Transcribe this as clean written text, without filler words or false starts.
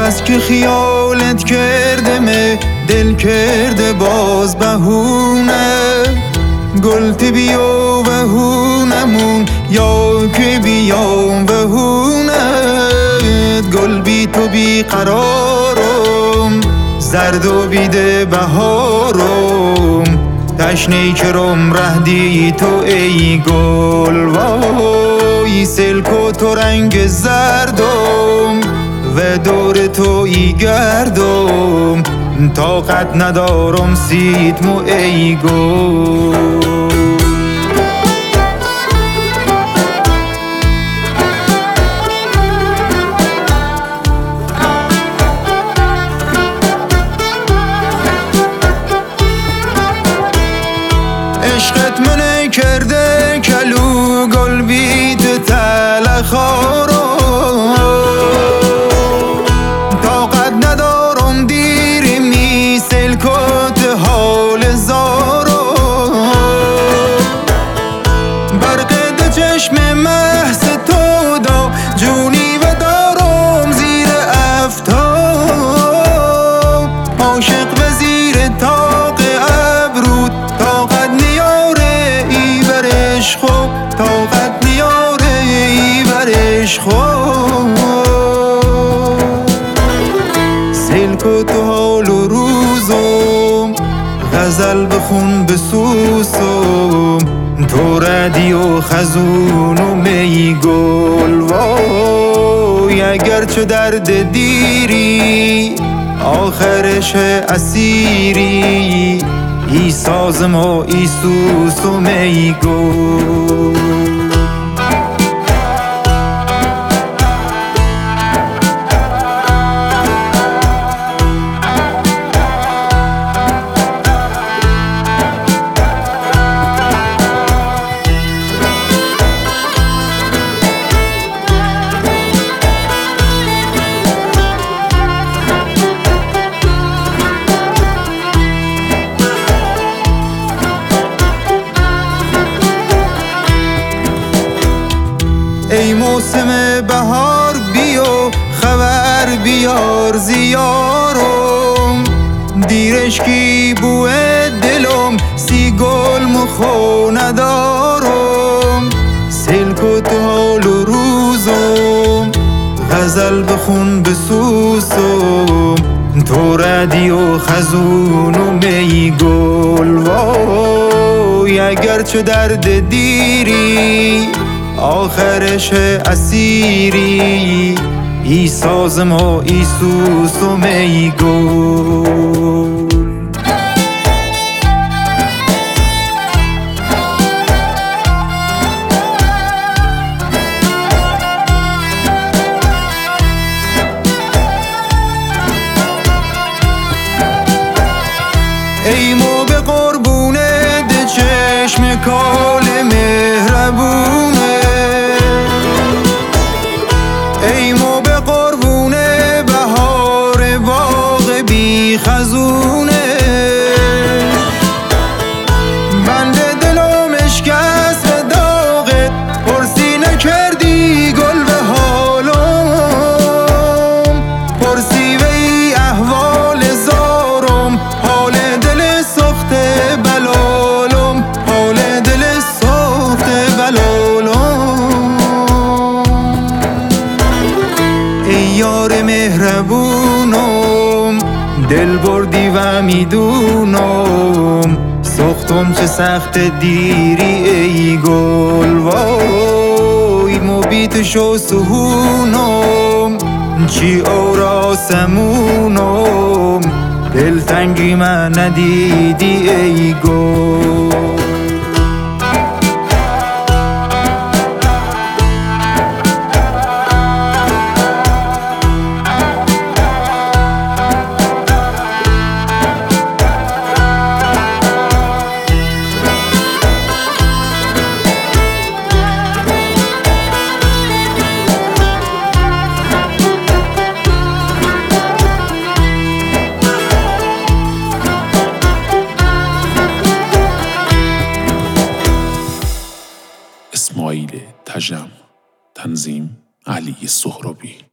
بس که خیالت کردمه دل کرده باز بهونه گلت بیا بهونمون یا که بیام بهونت گل بی تو بی قرارم زرد و بیده بهارم تشنهی کرم رهدی تو ای گل وای سلک و تو رنگ زردم و دور تو ای گردم طاقت ندارم سیدمو ای گل عشقت منه کرده کلو گل بیت تلخارو طاقت ندارم دیری می سلکت حال زارو برق ده چشم محض تو دا جونی و دارم زیر افتاب عاشق و زیر طاق ابرود طاقت نیاره ای برش خوب طاقت نیاره ای برش خوب سلک و تو حال و روزم غزل بخون بسوسم تو ردی و خزون و می گل وای اگر چه درد دیری آخرش اسیری ای سازم و ای سوسم ای گل ای موسم بهار بیا خبر بیار زیارم دیرش کی بوه دلم سی گل مخو ندارم سلک و تو حال و روزم غزل بخون بسوسم تو ردی و خزون و می گل وای اگر چه درد دیری آخرش اسیری ای سازم و ای سوسم ای گل ای مو به قربونه ده چشم کال مهربونه ای مو به قربونه بهار باغ بی خزونه بنده دلم اشکست و داغت پرسی نکردی گل به حالم پرسی و ای احوال زارم حال دل سخت بلالم حال دل سخت بلالم ای یار مهربونم دل بردی و میدونم سختم چه سخت دیری ای گل وای مبیت شو سهونم چی آراسمونم دلتنگی من ندیدی ای گل اسماعیل تجم، تنظیم علی سهرابی.